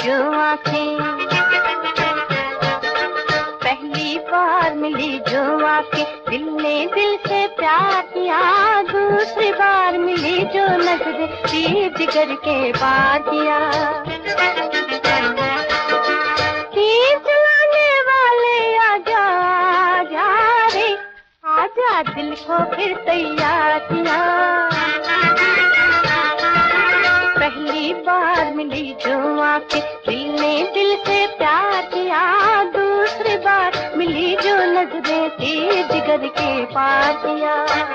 जो आंखें, पहली बार मिली जो आंखें, दिल ने दिल से प्यार किया। दूसरी बार मिली जो नजरें, दिल जिगर के पार किया। तीर चलाने वाले आजा आजा रे, आजा दिल को फिर तैयार किया। पहली बार मिली जो आंखें, दिल ने दिल से प्यार किया। दूसरी बार मिली जो नजरें, दिल जिगर के पार किया।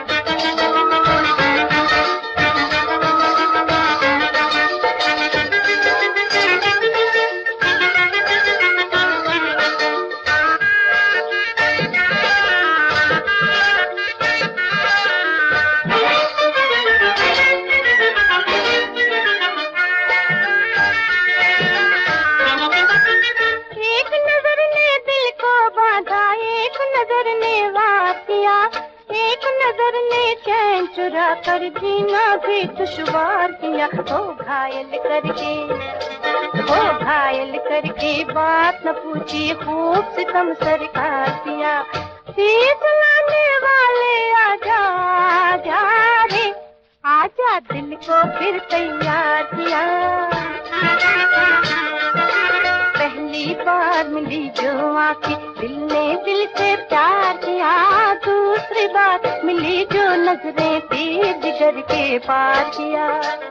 चुरा कर जीना भी दुश्वार किया। ओ घायल करके बात न पूछी, खूब सितम सरकार किया। तीर चलाने वाले आजा आजा रे, आजा दिल को फिर तैयार किया। पहली बार मिली जो आंखें, दिल ने दिल से प्यार किया। दूसरी बार मिली जो नजरें, दिल जिगर के पार किया।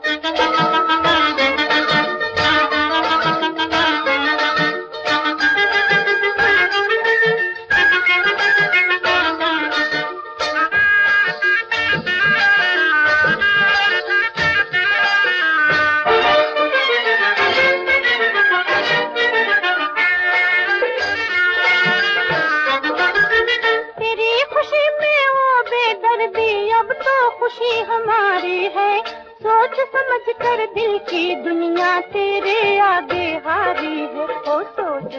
अब तो खुशी हमारी है, सोच समझ कर दिल की दुनिया तेरे आगे हारी है। ओ सोच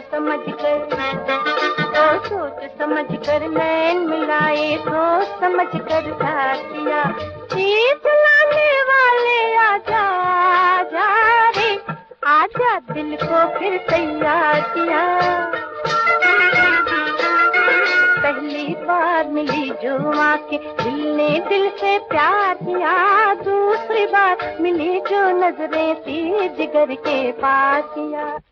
समझ कर नैन मिलाए, सोच समझ कर साथ किया। तीर चलाने वाले आजा आजा रे, आजा दिल को फिर तैयार किया। पहली बार मिली जो आंखें, दिल ने दिल से प्यार किया। दूसरी बार मिली जो नजरें, दिल जिगर के पार किया।